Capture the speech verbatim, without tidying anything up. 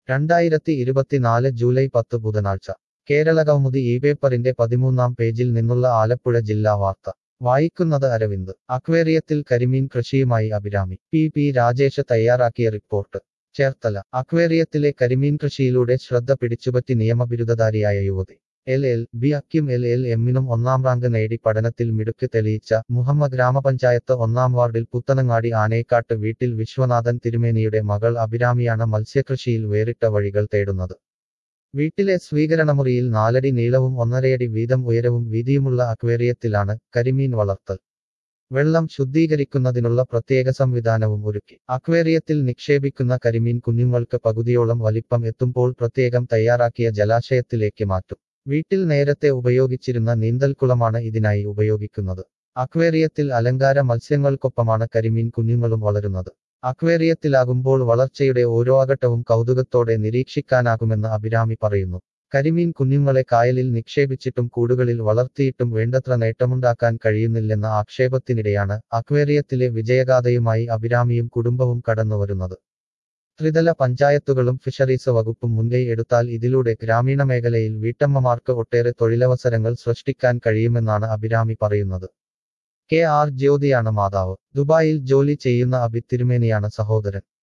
രണ്ടായിരത്തി ഇരുപത്തിനാല് ജൂലൈ പത്ത് ബുധനാഴ്ച കേരളകൗമുദി ഈ പേപ്പറിന്റെ പതിമൂന്നാം പേജിൽ നിന്നുള്ള ആലപ്പുഴ ജില്ലാ വാർത്ത വായിക്കുന്നത് അരവിന്ദ്. അക്വേറിയത്തിൽ കരിമീൻ കൃഷിയുമായി അഭിരാമി. പി പി രാജേഷ് തയ്യാറാക്കിയ റിപ്പോർട്ട്. ചേർത്തല. അക്വേറിയത്തിലെ കരിമീൻ കൃഷിയിലൂടെ ശ്രദ്ധ പിടിച്ചുപറ്റി നിയമബിരുദധാരിയായ യുവതി. എൽ എൽ ബി അക്കും എൽ എൽ എമ്മിനും ഒന്നാം റാങ്ക് നേടി പഠനത്തിൽ മിടുക്ക് തെളിയിച്ച മുഹമ്മ ഗ്രാമപഞ്ചായത്ത് ഒന്നാം വാർഡിൽ പുത്തനങ്ങാടി ആനേക്കാട്ട് വീട്ടിൽ വിശ്വനാഥൻ തിരുമേനിയുടെ മകൾ അഭിരാമിയാണ് മത്സ്യകൃഷിയിൽ വേറിട്ട വഴികൾ തേടുന്നത്. വീട്ടിലെ സ്വീകരണമുറിയിൽ നാലടി നീളവും ഒന്നരയടി വീതം ഉയരവും വീതിയുമുള്ള അക്വേറിയത്തിലാണ് കരിമീൻ വളർത്തൽ. വെള്ളം ശുദ്ധീകരിക്കുന്നതിനുള്ള പ്രത്യേക സംവിധാനവും ഒരുക്കി. അക്വേറിയത്തിൽ നിക്ഷേപിക്കുന്ന കരിമീൻ കുഞ്ഞുങ്ങൾക്ക് പകുതിയോളം വലിപ്പം എത്തുമ്പോൾ പ്രത്യേകം തയ്യാറാക്കിയ ജലാശയത്തിലേക്ക് മാറ്റും. വീട്ടിൽ നേരത്തെ ഉപയോഗിച്ചിരുന്ന നീന്തൽക്കുളമാണ് ഇതിനായി ഉപയോഗിക്കുന്നത്. അക്വേറിയത്തിൽ അലങ്കാര മത്സ്യങ്ങൾക്കൊപ്പമാണ് കരിമീൻ കുഞ്ഞുങ്ങളും വളരുന്നത്. അക്വേറിയത്തിലാകുമ്പോൾ വളർച്ചയുടെ ഓരോ അഘട്ടവും കൗതുകത്തോടെ നിരീക്ഷിക്കാനാകുമെന്ന് അഭിരാമി പറയുന്നു. കരിമീൻ കുഞ്ഞുങ്ങളെ കായലിൽ നിക്ഷേപിച്ചിട്ടും കൂടുകളിൽ വളർത്തിയിട്ടും വേണ്ടത്ര നേട്ടമുണ്ടാക്കാൻ കഴിയുന്നില്ലെന്ന ആക്ഷേപത്തിനിടെയാണ് അക്വേറിയത്തിലെ വിജയഗാഥയുമായി അഭിരാമിയും കുടുംബവും കടന്നുവരുന്നത്. ത്രിതല പഞ്ചായത്തുകളും ഫിഷറീസ് വകുപ്പും മുൻകൈ എടുത്താൽ ഇതിലൂടെ ഗ്രാമീണ മേഖലയിൽ വീട്ടമ്മമാർക്ക് ഒട്ടേറെ തൊഴിലവസരങ്ങൾ സൃഷ്ടിക്കാൻ കഴിയുമെന്നാണ് അഭിരാമി പറയുന്നത്. കെ ആർ ജ്യോതിയാണ് മാതാവ്. ദുബായിൽ ജോലി ചെയ്യുന്ന അഭി തിരുമേനിയാണ് സഹോദരൻ.